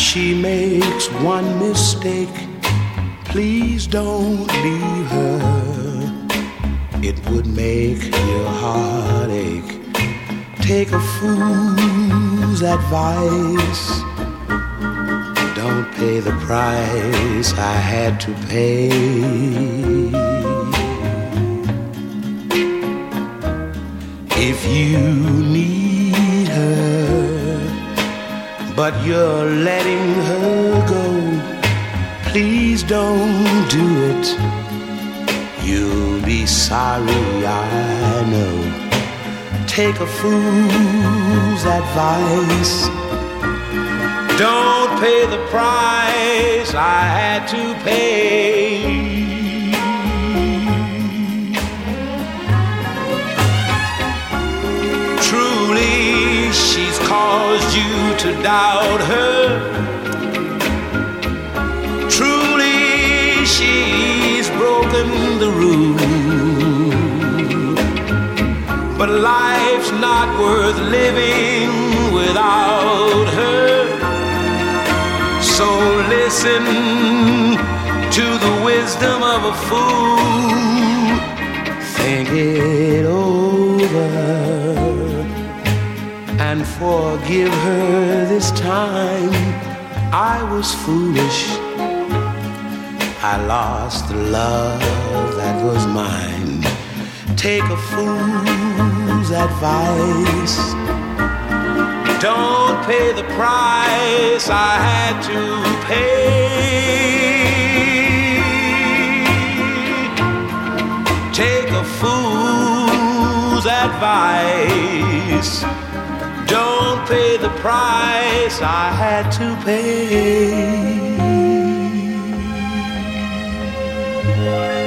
she makes one mistake, please don't leave her. It would make your heart ache. Take a fool's advice. Don't pay the price I had to pay. If you need her, but you're letting her go, please don't do it. You'll be sorry, I know. Take a fool's advice. Don't pay the price I had to pay. Truly, she's caused you to doubt her. Truly, she's broken the rule. But life's not worth living without her. So listen to the wisdom of a fool. Think it over and forgive her this time. I was foolish. I lost the love that was mine. Take a fool's advice. Don't pay the price I had to pay. Take a fool's advice. Don't pay the price I had to pay.